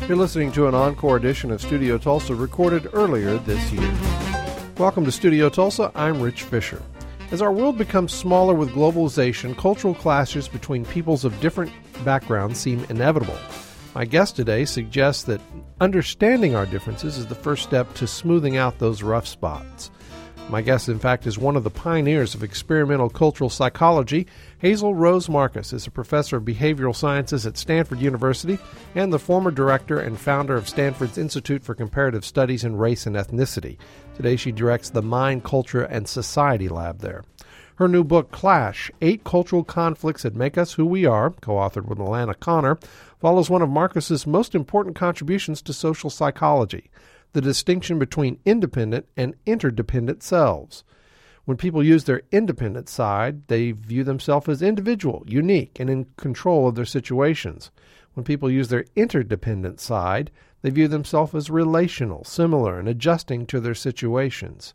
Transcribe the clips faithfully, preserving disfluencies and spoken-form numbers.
You're listening to an encore edition of Studio Tulsa recorded earlier this year. Welcome to Studio Tulsa. I'm Rich Fisher. As our world becomes smaller with globalization, cultural clashes between peoples of different backgrounds seem inevitable. My guest today suggests that understanding our differences is the first step to smoothing out those rough spots. My guest, in fact, is one of the pioneers of experimental cultural psychology. Hazel Rose Marcus is a professor of behavioral sciences at Stanford University and the former director and founder of Stanford's Institute for Comparative Studies in Race and Ethnicity. Today she directs the Mind, Culture, and Society Lab there. Her new book, Clash, Eight Cultural Conflicts That Make Us Who We Are, co-authored with Alana Connor, follows one of Marcus's most important contributions to social psychology, the distinction between independent and interdependent selves. When people use their independent side, they view themselves as individual, unique, and in control of their situations. When people use their interdependent side, they view themselves as relational, similar, and adjusting to their situations.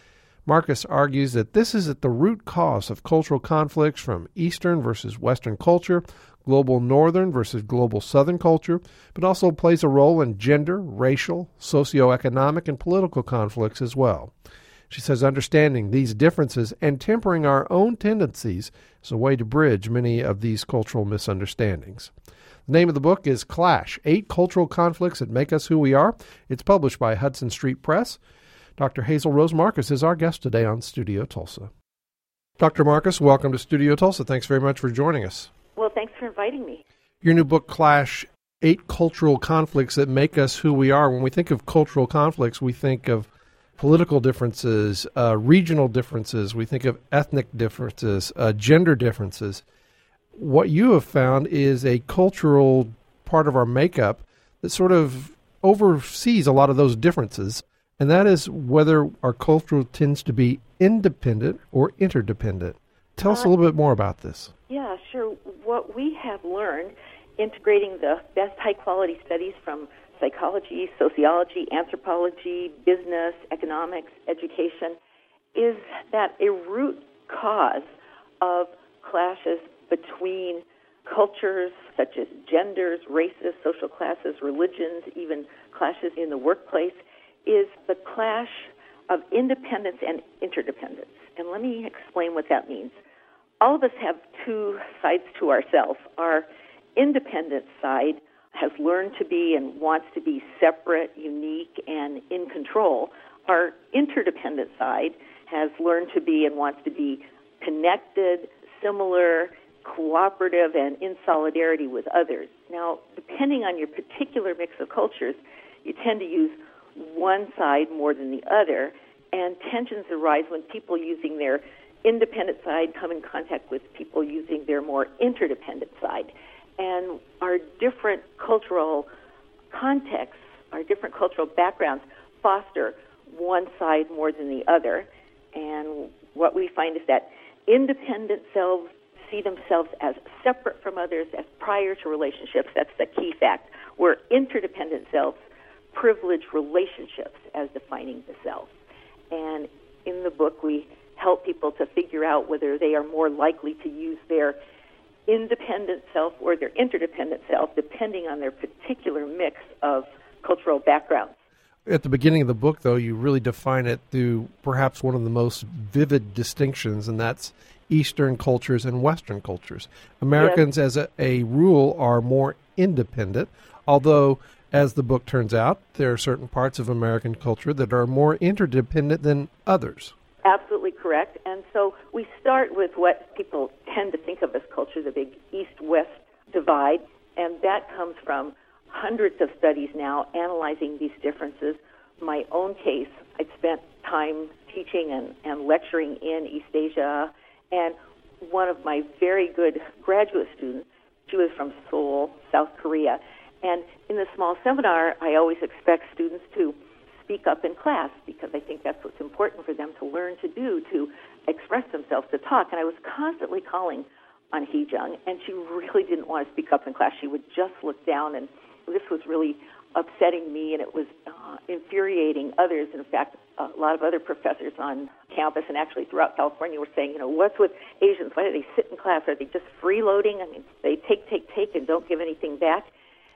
Marcus argues that this is at the root cause of cultural conflicts from Eastern versus Western culture, global Northern versus global Southern culture, but also plays a role in gender, racial, socioeconomic, and political conflicts as well. She says understanding these differences and tempering our own tendencies is a way to bridge many of these cultural misunderstandings. The name of the book is Clash, Eight Cultural Conflicts That Make Us Who We Are. It's published by Hudson Street Press. Doctor Hazel Rose Marcus is our guest today on Studio Tulsa. Doctor Marcus, welcome to Studio Tulsa. Thanks very much for joining us. Well, thanks for inviting me. Your new book, Clash, Eight Cultural Conflicts That Make Us Who We Are. When we think of cultural conflicts, we think of political differences, uh, regional differences, we think of ethnic differences, uh, gender differences. What you have found is a cultural part of our makeup that sort of oversees a lot of those differences, and that is whether our culture tends to be independent or interdependent. Tell us uh, a little bit more about this. Yeah, sure. What we have learned, integrating the best high-quality studies from psychology, sociology, anthropology, business, economics, education, is that a root cause of clashes between cultures such as genders, races, social classes, religions, even clashes in the workplace, is the clash of independence and interdependence. And let me explain what that means. All of us have two sides to ourselves. Our independent side has learned to be and wants to be separate, unique, and in control. Our interdependent side has learned to be and wants to be connected, similar, cooperative, and in solidarity with others. Now, depending on your particular mix of cultures, you tend to use one side more than the other, and tensions arise when people using their independent side come in contact with people using their more interdependent side. And our different cultural contexts, our different cultural backgrounds foster one side more than the other. And what we find is that independent selves see themselves as separate from others, as prior to relationships. That's the key fact. Where interdependent selves privilege relationships as defining the self. And in the book, we help people to figure out whether they are more likely to use their independent self or their interdependent self, depending on their particular mix of cultural backgrounds. At the beginning of the book, though, you really define it through perhaps one of the most vivid distinctions, and that's Eastern cultures and Western cultures. Americans, yes, as a, a rule, are more independent, although, as the book turns out, there are certain parts of American culture that are more interdependent than others. Absolutely correct. And so we start with what people tend to think of as culture, the big East-West divide, and that comes from hundreds of studies now analyzing these differences. My own case, I'd spent time teaching and, and lecturing in East Asia, and one of my very good graduate students, she was from Seoul, South Korea, and in the small seminar, I always expect students to speak up in class because I think that's what's important for them to learn to do, to express themselves, to talk. And I was constantly calling on Hee-Jung, and she really didn't want to speak up in class. She would just look down, and this was really upsetting me, and it was uh, infuriating others. And in fact, a lot of other professors on campus and actually throughout California were saying, you know, what's with Asians? Why do they sit in class? Are they just freeloading? I mean, they take, take, take and don't give anything back.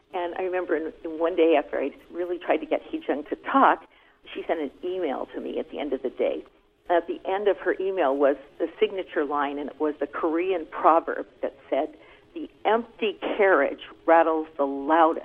And I remember in, in one day after I really tried to get Hee-Jung to talk, she sent an email to me at the end of the day. At the end of her email was the signature line, and it was the Korean proverb that said, "The empty carriage rattles the loudest,"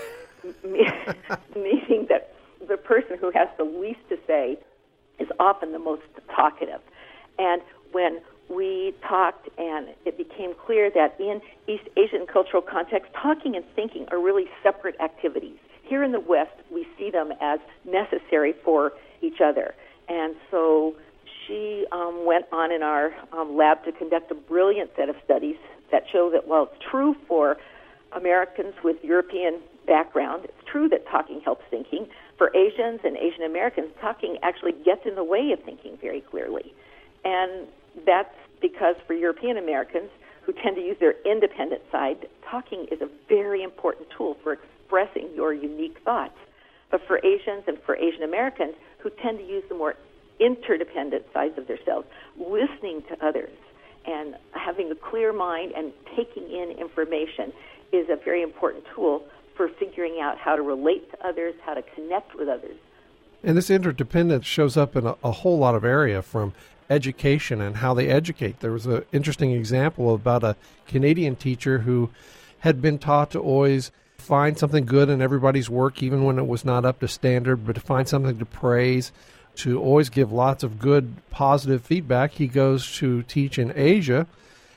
meaning that the person who has the least to say is often the most talkative. And when we talked and it became clear that in East Asian cultural context, talking and thinking are really separate activities. Here in the West, we see them as necessary for each other. And so she um, went on in our um, lab to conduct a brilliant set of studies that show that while it's true for Americans with European background, it's true that talking helps thinking. For Asians and Asian Americans, talking actually gets in the way of thinking very clearly. And that's because for European Americans, who tend to use their independent side, talking is a very important tool for expressing your unique thoughts. But for Asians and for Asian Americans, who tend to use the more interdependent sides of themselves, listening to others and having a clear mind and taking in information is a very important tool for figuring out how to relate to others, how to connect with others. And this interdependence shows up in a, a whole lot of area, from education and how they educate. There was an interesting example about a Canadian teacher who had been taught to always find something good in everybody's work, even when it was not up to standard, but to find something to praise, to always give lots of good, positive feedback. He goes to teach in Asia,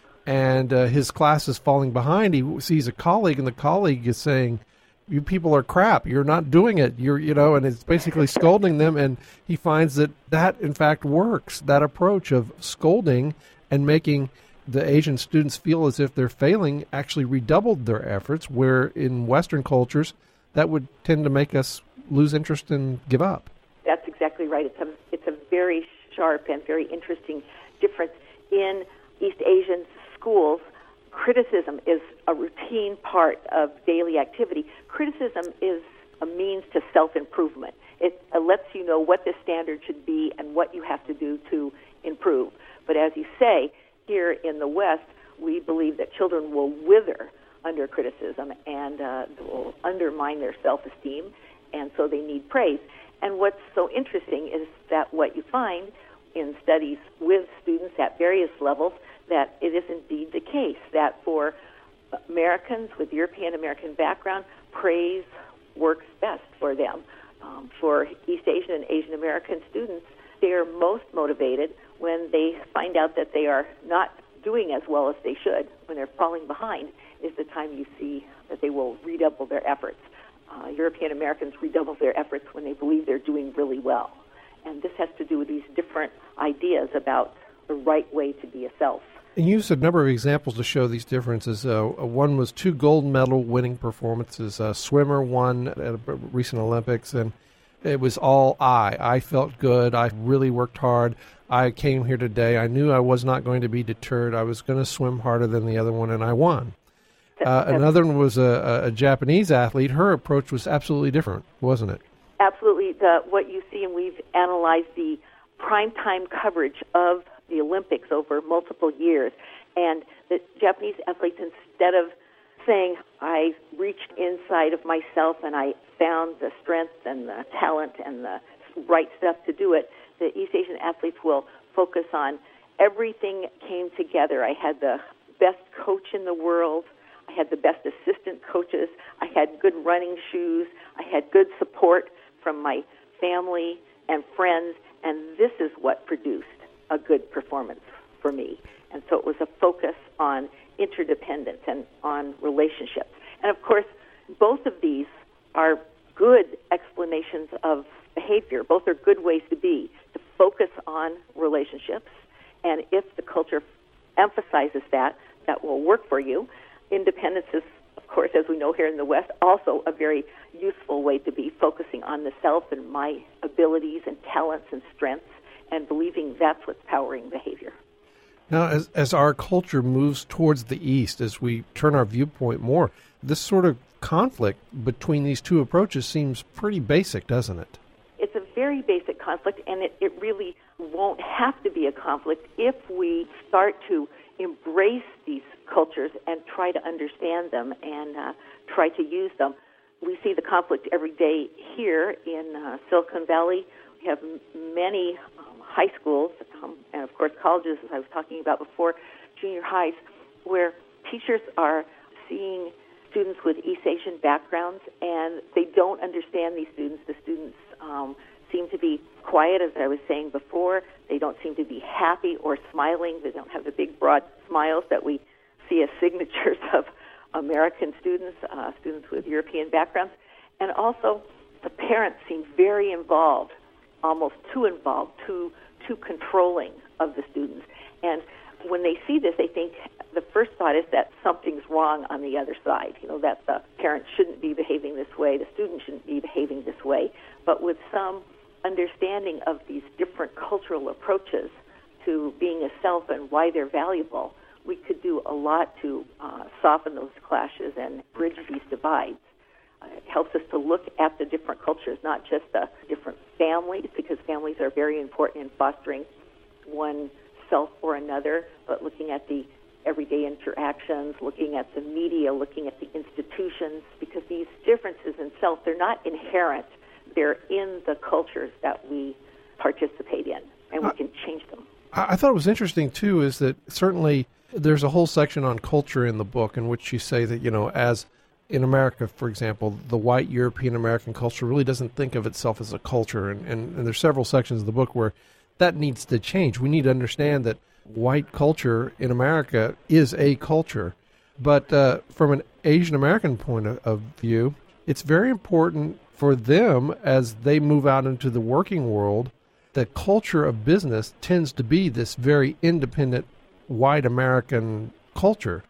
and uh, his class is falling behind. He sees a colleague, and the colleague is saying, "You people are crap. You're not doing it. You're, you know," and it's basically scolding them. And he finds that that, in fact, works. That approach of scolding and making the Asian students feel as if they're failing actually redoubled their efforts, where in Western cultures, that would tend to make us lose interest and give up. That's exactly right. It's a, it's a very sharp and very interesting difference. In East Asian schools, criticism is a routine part of daily activity. Criticism is a means to self-improvement. It uh, lets you know what the standard should be and what you have to do to improve. But as you say, here in the West, we believe that children will wither under criticism and uh, will undermine their self-esteem, and so they need praise. And what's so interesting is that what you find in studies with students at various levels, that it is indeed the case that for Americans with European American background, praise works best for them. Um, for East Asian and Asian American students, they are most motivated when they find out that they are not doing as well as they should, when they're falling behind, is the time you see that they will redouble their efforts. Uh, European Americans redouble their efforts when they believe they're doing really well. And this has to do with these different ideas about the right way to be a self. And you used a number of examples to show these differences. Uh, one was two gold medal winning performances. A swimmer won at a recent Olympics, and it was all I. I felt good. I really worked hard. I came here today. I knew I was not going to be deterred. I was going to swim harder than the other one, and I won. Uh, another one was a, a Japanese athlete. Her approach was absolutely different, wasn't it? Absolutely. The, what you see, and we've analyzed the primetime coverage of the Olympics over multiple years, and the Japanese athletes, instead of saying, "I reached inside of myself and I found the strength and the talent and the right stuff to do it," the East Asian athletes will focus on everything came together. I had the best coach in the world. I had the best assistant coaches. I had good running shoes. I had good support from my family and friends, and this is what produced a good performance for me. And so it was a focus on interdependence and on relationships. And of course, both of these are good explanations of behavior. Both are good ways to be, to focus on relationships. And if the culture emphasizes that, that will work for you. Independence is, of course, as we know here in the West, also a very useful way to be, focusing on the self and my abilities and talents and strengths, and believing that's what's powering behavior. Now, as as our culture moves towards the East, as we turn our viewpoint more, this sort of conflict between these two approaches seems pretty basic, doesn't it? It's a very basic conflict, and it, it really won't have to be a conflict if we start to embrace these cultures and try to understand them and uh, try to use them. We see the conflict every day here in uh, Silicon Valley. We have m- many um, high schools um, and, of course, colleges, as I was talking about before, junior highs, where teachers are seeing students with East Asian backgrounds, and they don't understand these students. The students um, seem to be quiet, as I was saying before. They don't seem to be happy or smiling. They don't have the big, broad smiles that we see as signatures of American students, uh, students with European backgrounds. And also, the parents seem very involved, almost too involved, too, too controlling of the students. And when they see this, they think the first thought is that something's wrong on the other side, you know, that the parent shouldn't be behaving this way, the student shouldn't be behaving this way. But with some understanding of these different cultural approaches to being a self and why they're valuable, we could do a lot to uh, soften those clashes and bridge these divides. Uh, it helps us to look at the different cultures, not just the different families, because families are very important in fostering one self or another, but looking at the everyday interactions, looking at the media, looking at the institutions, because these differences in self, they're not inherent. They're in the cultures that we participate in, and we can change them. I thought it was interesting, too, is that certainly there's a whole section on culture in the book in which you say that, you know, as in America, for example, the white European-American culture really doesn't think of itself as a culture, and, and, and there's several sections of the book where that needs to change. We need to understand that white culture in America is a culture. But uh, from an Asian American point of, of view, it's very important for them as they move out into the working world. The culture of business tends to be this very independent white American culture,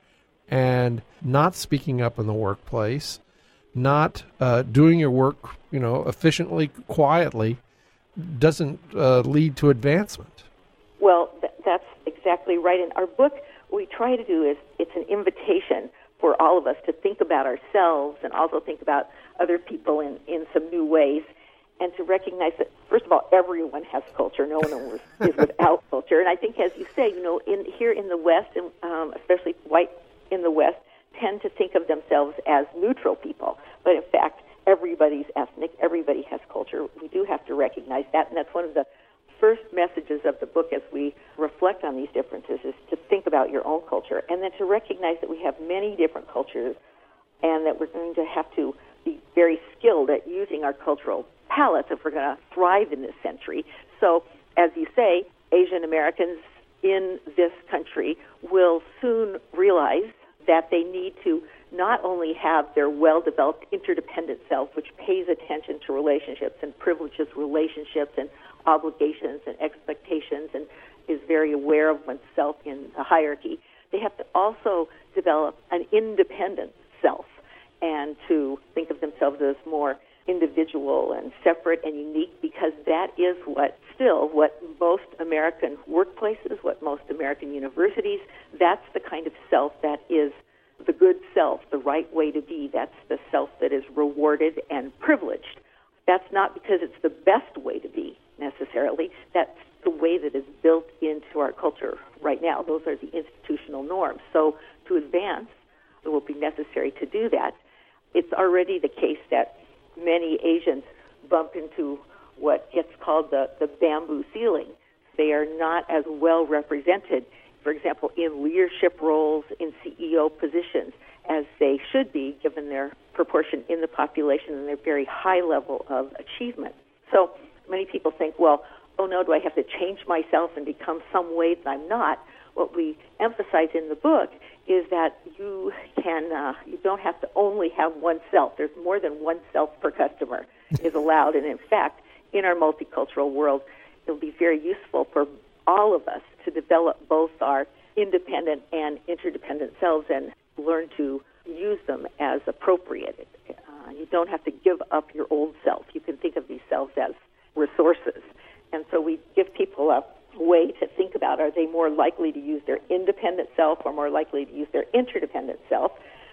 and not speaking up in the workplace, not uh, doing your work, you know, efficiently, quietly, doesn't uh, lead to advancement. Well, th- that's exactly right. In our book, what we try to do is it's an invitation for all of us to think about ourselves and also think about other people in, in some new ways, and to recognize that, first of all, everyone has culture. No one is without culture. And I think, as you say, you know, in here in the West, and um, especially white in the West, tend to think of themselves as neutral people. But in fact, everybody's ethnic, everybody has culture. We do have to recognize that, and that's one of the first messages of the book as we reflect on these differences, is to think about your own culture, and then to recognize that we have many different cultures, and that we're going to have to be very skilled at using our cultural palettes if we're going to thrive in this century. So, as you say, Asian Americans in this country will soon realize that they need to not only have their well-developed interdependent self, which pays attention to relationships and privileges relationships and obligations and expectations and is very aware of oneself in the hierarchy, they have to also develop an independent self and to think of themselves as more individual and separate and unique, because that is what still what most American workplaces, what most American universities, that's the kind of self that is the good self, the right way to be. That's the self that is rewarded and privileged. That's not because it's the best way to be necessarily. That's the way that is built into our culture right now. Those are the institutional norms. So to advance, it will be necessary to do that. It's already the case that many Asians bump into what gets called the, the bamboo ceiling. They are not as well represented, for example, in leadership roles, in C E O positions, as they should be, given their proportion in the population and their very high level of achievement. So many people think, well, oh no, do I have to change myself and become some way that I'm not? What we emphasize in the book is that you can, uh, you don't have to only have one self. There's more than one self per customer is allowed. And in fact, in our multicultural world, it'll be very useful for all of us to develop both our independent and interdependent selves and learn to use them as appropriate. Uh, you don't have to give up your old self. You can think of these selves as resources. And so we give people a way to think about, are they more likely to use their independent self or more likely to use their interdependent self?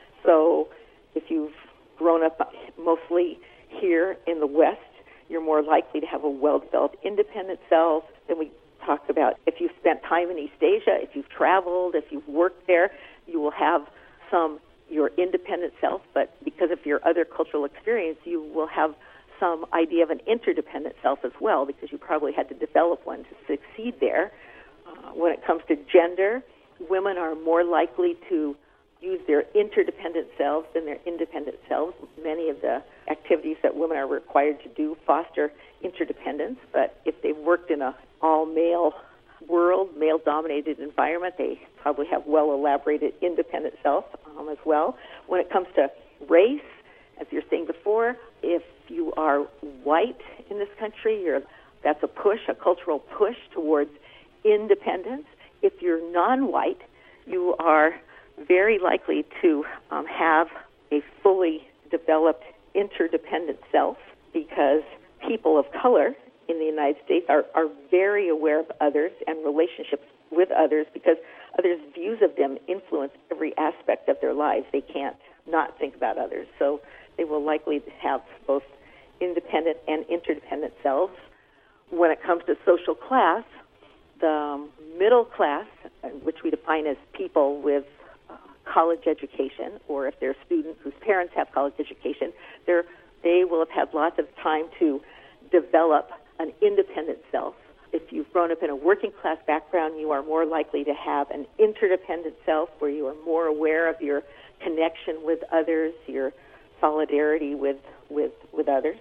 So if you've grown up mostly here in the West, you're more likely to have a well-developed independent self. Then we talk about if you've spent time in East Asia, if you've traveled, if you've worked there, you will have some your independent self, but because of your other cultural experience, you will have some idea of an interdependent self as well, because you probably had to develop one to succeed there. Uh, when it comes to gender, women are more likely to use their interdependent selves than their independent selves. Many of the activities that women are required to do foster interdependence, but if they've worked in a all-male world, male-dominated environment, they probably have well-elaborated independent self um, as well. When it comes to race, as you were saying before, if you are white in this country, you're, that's a push, a cultural push towards independence. If you're non-white, you are very likely to um, have a fully developed interdependent self, because people of color in the United States are, are very aware of others and relationships with others, because others' views of them influence every aspect of their lives. They can't not think about others. So they will likely have both independent and interdependent selves. When it comes to social class, the middle class, which we define as people with uh, college education, or if they're students whose parents have college education, they're, they will have had lots of time to develop an independent self. If you've grown up in a working class background, you are more likely to have an interdependent self where you are more aware of your connection with others, your solidarity with with, with others.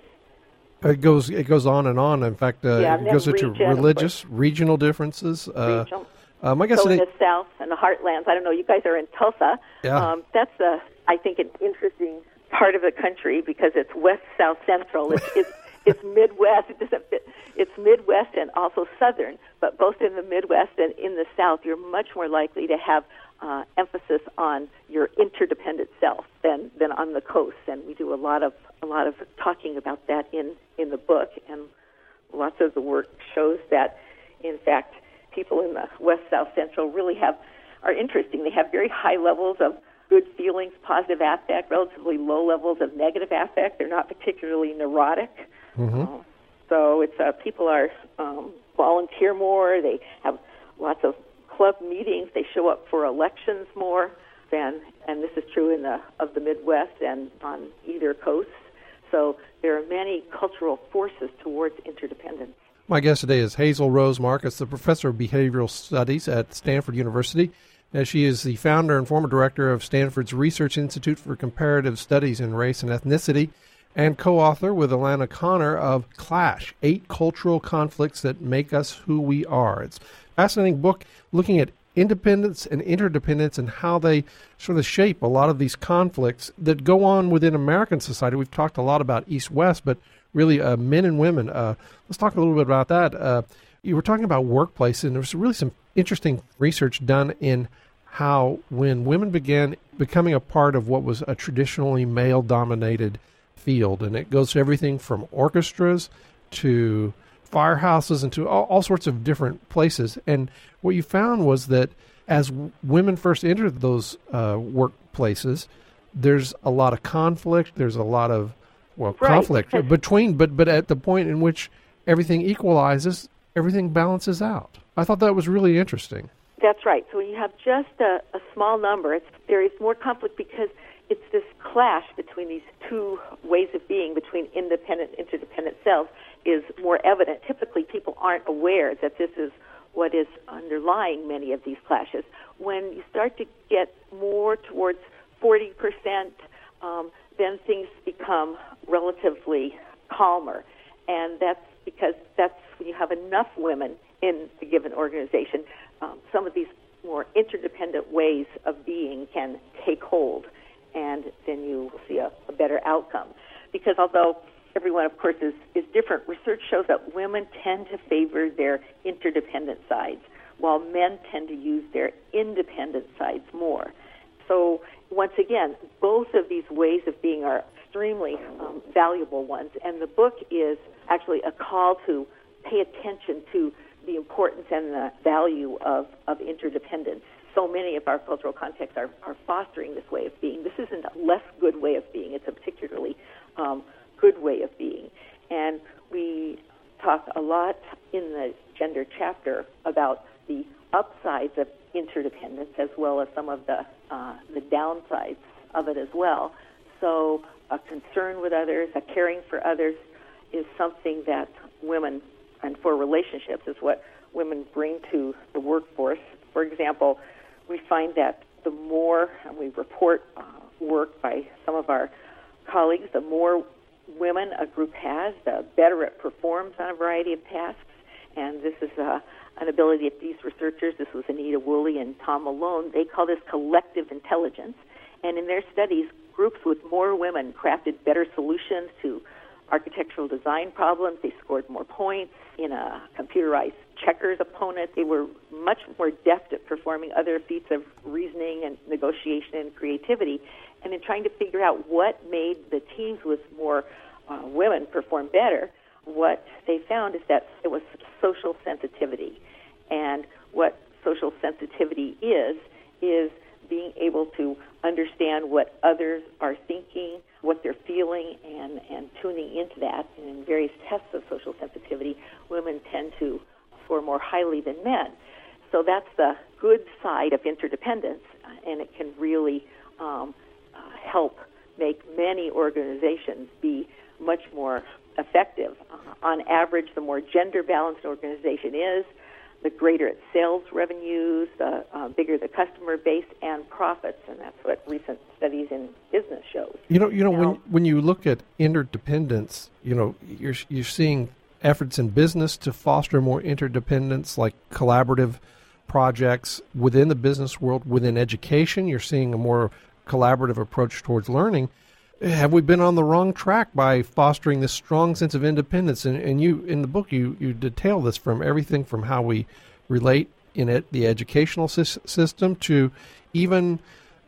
It goes it goes on and on. In fact, uh, yeah, it goes into region, religious, regional differences. Uh, Regional. um, I guess so in it, the South and the heartlands, I don't know, you guys are in Tulsa. Yeah. Um, that's, a, I think, an interesting part of the country because it's west, south, central. It's, it's, it's Midwest. It doesn't fit. It's Midwest and also Southern, but both in the Midwest and in the South, you're much more likely to have uh, emphasis on your interdependent self than, than on the coast. And we do a lot of a lot of talking about that in, in the book, and lots of the work shows that, in fact, people in the West, South, Central really have are interesting. They have very high levels of good feelings, positive affect, relatively low levels of negative affect. They're not particularly neurotic. Mm-hmm. Uh, so it's uh, people are um, volunteer more. They have lots of club meetings. They show up for elections more than, and this is true in the of the Midwest and on either coast. So there are many cultural forces towards interdependence. My guest today is Hazel Rose Marcus, the professor of behavioral studies at Stanford University. Uh, she is the founder and former director of Stanford's Research Institute for Comparative Studies in Race and Ethnicity, and co-author with Alana Connor of Clash, Eight Cultural Conflicts That Make Us Who We Are. It's a fascinating book looking at independence and interdependence and how they sort of shape a lot of these conflicts that go on within American society. We've talked a lot about East-West, but really uh, men and women. Uh, let's talk a little bit about that. Uh, you were talking about workplace, and there was really some interesting research done in how when women began becoming a part of what was a traditionally male-dominated field, and it goes to everything from orchestras to firehouses and to all, all sorts of different places. And what you found was that as w- women first entered those uh, workplaces, there's a lot of conflict. There's a lot of, well, right. conflict between, but but at the point in which everything equalizes, everything balances out. I thought that was really interesting. That's right. So when you have just a, a small number, it's, there is more conflict because it's this clash between these two ways of being, between independent and interdependent selves, is more evident. Typically, people aren't aware that this is what is underlying many of these clashes. When you start to get more towards forty percent, um, then things become relatively calmer. And that's because that's when you have enough women in a given organization. Um, some of these more interdependent ways of being can take hold, and then you will see a, a better outcome. Because although everyone, of course, is, is different, research shows that women tend to favor their interdependent sides, while men tend to use their independent sides more. So once again, both of these ways of being are extremely um, valuable ones, and the book is actually a call to pay attention to the importance and the value of, of interdependence. So many of our cultural contexts are, are fostering this way of being. This isn't a less good way of being. It's a particularly um, good way of being. And we talk a lot in the gender chapter about the upsides of interdependence as well as some of the uh, the downsides of it as well. So a concern with others, a caring for others is something that women, and for relationships, is what women bring to the workforce. For example, we find that the more, and we report uh, work by some of our colleagues, the more women a group has, the better it performs on a variety of tasks. And this is uh, an ability of these researchers. This was Anita Woolley and Tom Malone. They call this collective intelligence. And in their studies, groups with more women crafted better solutions to architectural design problems. They scored more points in a computerized checkers opponent. They were much more deft at performing other feats of reasoning and negotiation and creativity. And in trying to figure out what made the teams with more uh, women perform better, what they found is that it was social sensitivity. And what social sensitivity is, is being able to understand what others are thinking, what they're feeling, and, and tuning into that. And in various tests of social sensitivity, women tend to score more highly than men. So that's the good side of interdependence, and it can really um, uh, help make many organizations be much more effective. Uh, on average, the more gender-balanced an organization is, the greater its sales revenues, the uh, bigger the customer base and profits, and that's what recent studies in business shows. You know, you know, now, when when you look at interdependence, you know, you're you're seeing efforts in business to foster more interdependence, like collaborative projects within the business world, within education. You're seeing a more collaborative approach towards learning. Have we been on the wrong track by fostering this strong sense of independence? And, and you, in the book, you, you detail this from everything from how we relate in it, the educational sy- system, to even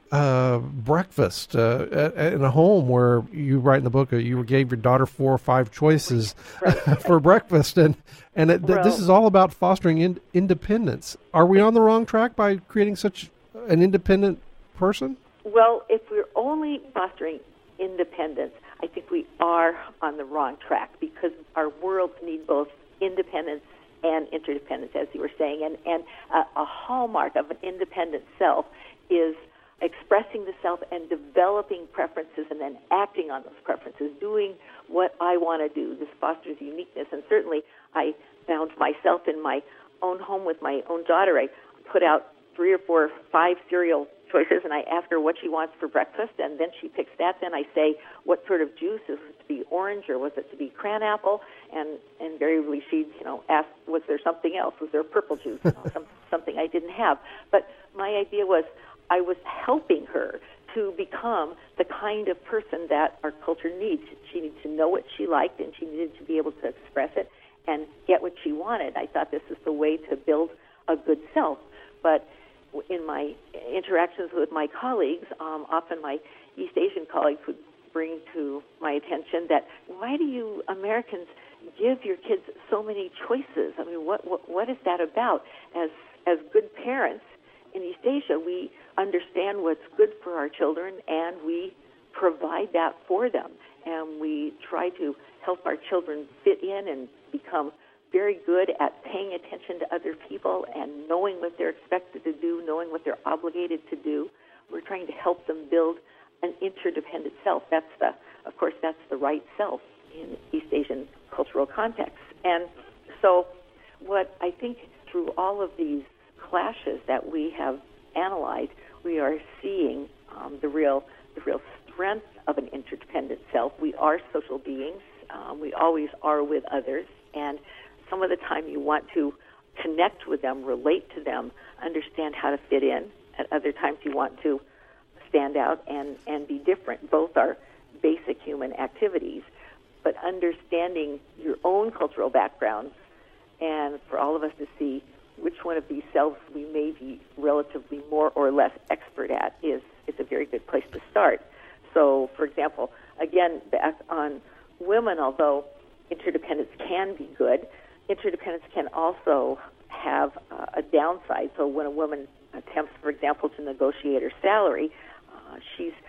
uh, breakfast uh, at, in a home where you write in the book uh, you gave your daughter four or five choices right. for breakfast, and and it, th- this is all about fostering in- independence. Are we on the wrong track by creating such an independent person? Well, if we're only fostering independence, I think we are on the wrong track, because our worlds need both independence and interdependence, as you were saying. And, and uh, a hallmark of an independent self is expressing the self and developing preferences and then acting on those preferences, doing what I want to do. This fosters uniqueness. And certainly I found myself in my own home with my own daughter. I put out three or four, five cereal choices, and I ask her what she wants for breakfast, and then she picks that. Then I say, what sort of juice? Is it to be orange, or was it to be cran apple? And invariably she'd, you know, ask, was there something else? Was there purple juice? You know, some, something I didn't have. But my idea was I was helping her to become the kind of person that our culture needs. She needed to know what she liked, and she needed to be able to express it and get what she wanted. I thought this is the way to build a good self. But in my interactions with my colleagues, um, often my East Asian colleagues would bring to my attention that, why do you Americans give your kids so many choices? I mean, what what, what is that about? As as good parents in East Asia, we understand what's good for our children, and we provide that for them. And we try to help our children fit in and become very good at paying attention to other people and knowing what they're expected to do, knowing what they're obligated to do. We're trying to help them build an interdependent self. That's the, of course, that's the right self in East Asian cultural contexts. And so what I think through all of these clashes that we have analyzed, we are seeing um, the real the real strength of an interdependent self. We are social beings. Um, we always are with others. And some of the time you want to connect with them, relate to them, understand how to fit in. At other times you want to stand out and, and be different. Both are basic human activities. But understanding your own cultural backgrounds, and for all of us to see which one of these selves we may be relatively more or less expert at, is, is a very good place to start. So, for example, again, back on women, although interdependence can be good, interdependence can also have uh, a downside. So when a woman attempts, for example, to negotiate her salary, uh, she's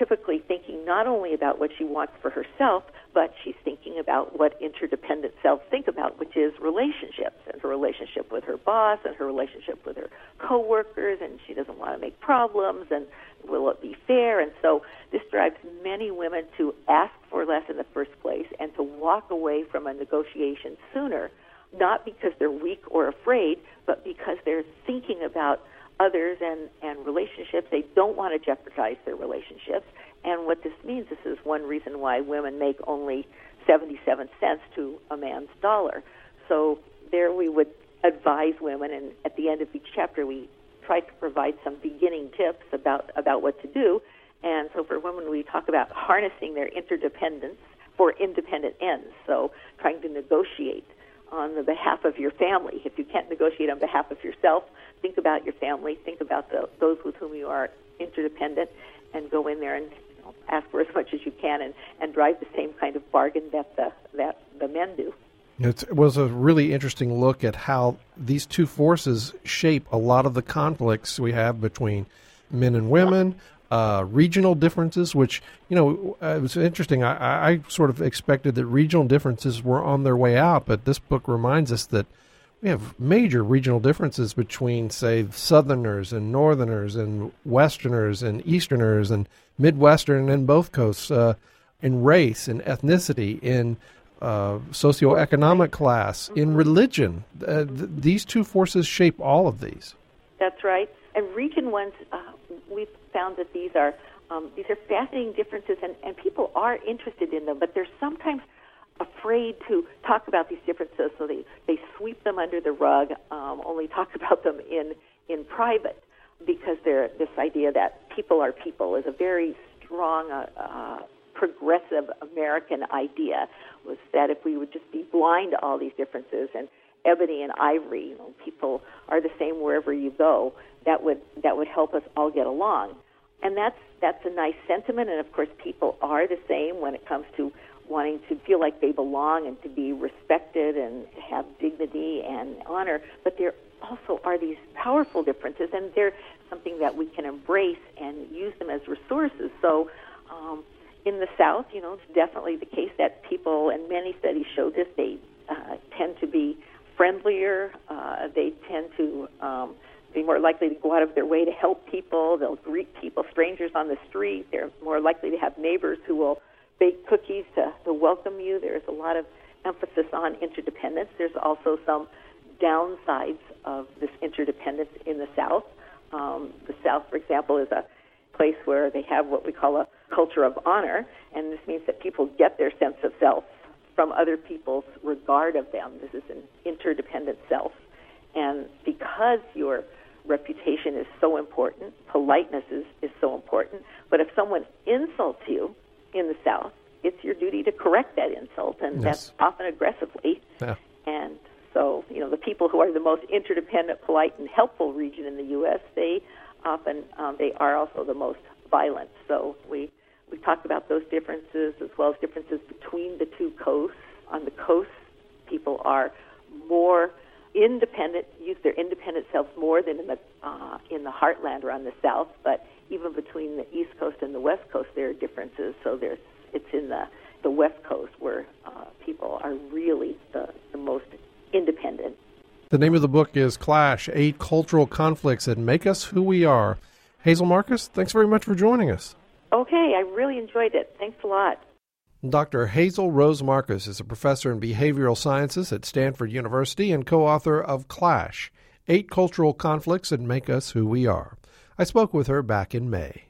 typically thinking not only about what she wants for herself, but she's thinking about what interdependent selves think about, which is relationships, and her relationship with her boss and her relationship with her coworkers, and she doesn't want to make problems, and will it be fair? And so this drives many women to ask for less in the first place and to walk away from a negotiation sooner, not because they're weak or afraid, but because they're thinking about others and, and relationships. They don't want to jeopardize their relationships. And what this means, this is one reason why women make only seventy-seven cents to a man's dollar. So there we would advise women, and at the end of each chapter we try to provide some beginning tips about, about what to do. And so for women, we talk about harnessing their interdependence for independent ends, so trying to negotiate on the behalf of your family. If you can't negotiate on behalf of yourself, think about your family, think about the, those with whom you are interdependent, and go in there and you know, ask for as much as you can and, and drive the same kind of bargain that the, that the men do. It was a really interesting look at how these two forces shape a lot of the conflicts we have between men and women, uh, regional differences, which, you know, uh, it was interesting. I, I sort of expected that regional differences were on their way out, but this book reminds us that we have major regional differences between, say, Southerners and Northerners and Westerners and Easterners and Midwestern and both coasts, uh, in race and ethnicity, in uh, socioeconomic class, in religion. Uh, th- these two forces shape all of these. That's right. And region ones, uh, we've found that these are um, these are fascinating differences, and, and people are interested in them, but they're sometimes afraid to talk about these differences, so they, they sweep them under the rug, um, only talk about them in, in private, because they're, this idea that people are people is a very strong, uh, uh, progressive American idea, was that if we would just be blind to all these differences and ebony and ivory, you know, people are the same wherever you go, that would that would help us all get along. And that's that's a nice sentiment, and of course people are the same when it comes to wanting to feel like they belong and to be respected and to have dignity and honor, but there also are these powerful differences, and they're something that we can embrace and use them as resources. So um, in the South, you know, it's definitely the case that people, and many studies show this, they uh, tend to be friendlier, uh, they tend to um, be more likely to go out of their way to help people, they'll greet people, strangers on the street, they're more likely to have neighbors who will bake cookies to, to welcome you. There's a lot of emphasis on interdependence. There's also some downsides of this interdependence in the South. Um, the South, for example, is a place where they have what we call a culture of honor, and this means that people get their sense of self from other people's regard of them. This is an interdependent self. And because your reputation is so important, politeness is, is so important, but if someone insults you in the South, it's your duty to correct that insult, and yes. that's often aggressively. Yeah. And so, you know, the people who are the most interdependent, polite, and helpful region in the U S, they often, um, they are also the most violent. So we, we talked about those differences as well as differences between the two coasts. On the coast, people are more independent, use their independent selves more than in the uh, in the heartland or on the South, but even between the East Coast and the West Coast, there are differences. So there's it's in the, the West Coast where uh, people are really the, the most independent. The name of the book is Clash, Eight Cultural Conflicts That Make Us Who We Are. Hazel Marcus, thanks very much for joining us. Okay, I really enjoyed it. Thanks a lot. Doctor Hazel Rose Marcus is a professor in behavioral sciences at Stanford University and co-author of Clash, Eight Cultural Conflicts That Make Us Who We Are. I spoke with her back in May.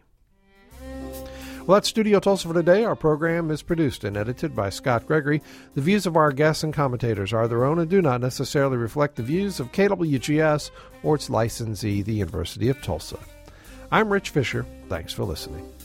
Well, that's Studio Tulsa for today. Our program is produced and edited by Scott Gregory. The views of our guests and commentators are their own and do not necessarily reflect the views of K W G S or its licensee, the University of Tulsa. I'm Rich Fisher. Thanks for listening.